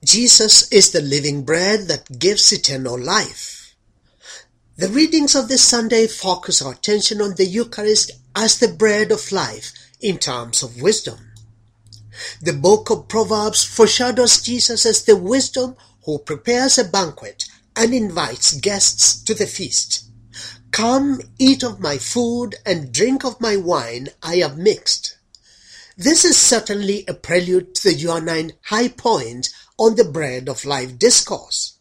Jesus is the living bread that gives eternal life. The readings of this Sunday focus our attention on the Eucharist as the bread of life in terms of wisdom. The book of Proverbs foreshadows Jesus as the wisdom who prepares a banquet and invites guests to the feast. Come, eat of my food and drink of my wine I have mixed. This is certainly a prelude to the Johannine high point on the bread of life discourse.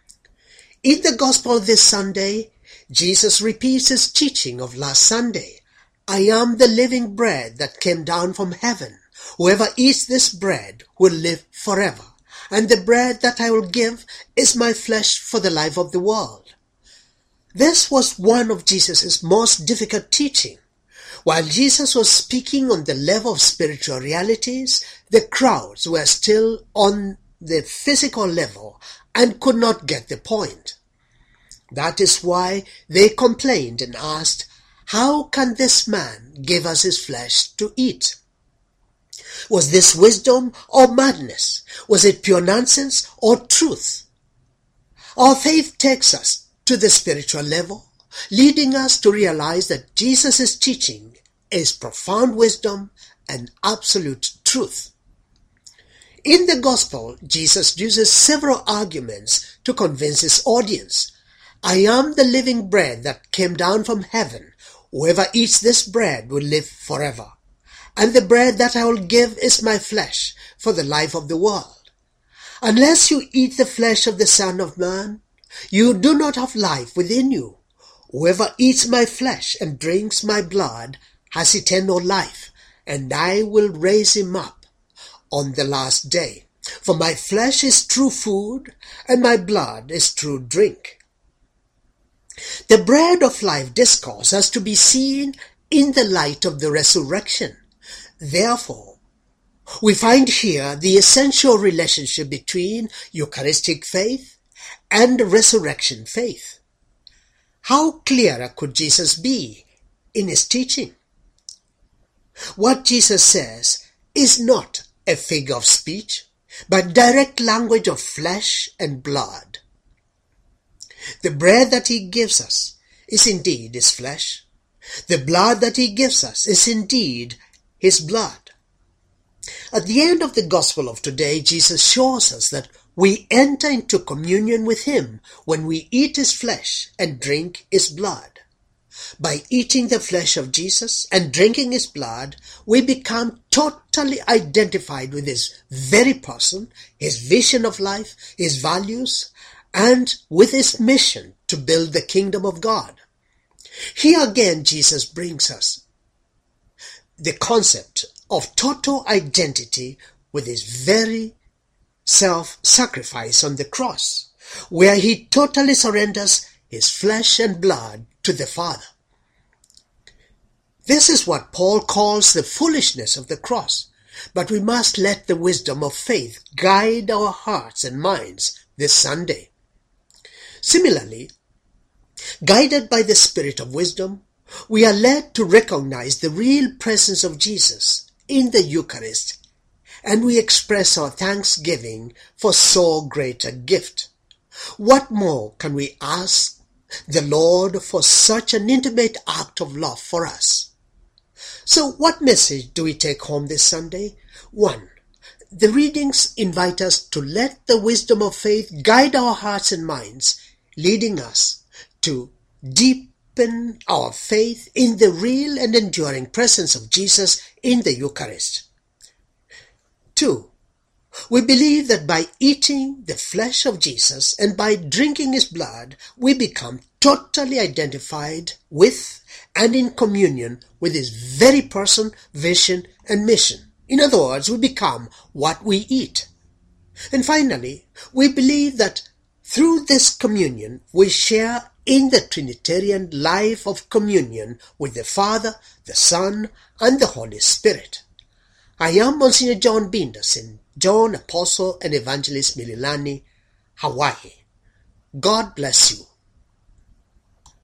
In the Gospel this Sunday, Jesus repeats his teaching of last Sunday. I am the living bread that came down from heaven. Whoever eats this bread will live forever, and the bread that I will give is my flesh for the life of the world. This was one of Jesus' most difficult teaching. While Jesus was speaking on the level of spiritual realities, the crowds were still on the physical level and could not get the point. That is why they complained and asked, how can this man give us his flesh to eat? Was this wisdom or madness? Was it pure nonsense or truth? Our faith takes us to the spiritual level, leading us to realize that Jesus' teaching is profound wisdom and absolute truth. In the Gospel, Jesus uses several arguments to convince his audience. I am the living bread that came down from heaven. Whoever eats this bread will live forever. And the bread that I will give is my flesh for the life of the world. Unless you eat the flesh of the Son of Man, you do not have life within you. Whoever eats my flesh and drinks my blood has eternal life, and I will raise him up on the last day. For my flesh is true food, and my blood is true drink. The bread of life discourse has to be seen in the light of the resurrection. Therefore, we find here the essential relationship between Eucharistic faith and resurrection faith. How clearer could Jesus be in his teaching? What Jesus says is not a figure of speech, but direct language of flesh and blood. The bread that he gives us is indeed his flesh. The blood that he gives us is indeed his blood. At the end of the Gospel of today, Jesus shows us that we enter into communion with him when we eat his flesh and drink his blood. By eating the flesh of Jesus and drinking his blood, we become totally identified with his very person, his vision of life, his values, and with his mission to build the kingdom of God. Here again, Jesus brings us the concept of total identity with his very self-sacrifice on the cross, where he totally surrenders his flesh and blood to the Father. This is what Paul calls the foolishness of the cross, but we must let the wisdom of faith guide our hearts and minds this Sunday. Similarly, guided by the Spirit of wisdom, we are led to recognize the real presence of Jesus in the Eucharist, and we express our thanksgiving for so great a gift. What more can we ask the Lord for such an intimate act of love for us? So what message do we take home this Sunday? 1. The readings invite us to let the wisdom of faith guide our hearts and minds, leading us to deepen our faith in the real and enduring presence of Jesus in the Eucharist. 2. We believe that by eating the flesh of Jesus and by drinking his blood, we become totally identified with and in communion with his very person, vision, and mission. In other words, we become what we eat. And finally, we believe that through this communion, we share in the Trinitarian life of communion with the Father, the Son, and the Holy Spirit. I am Monsignor John Binda, St. John Apostle and Evangelist Mililani, Hawaii. God bless you.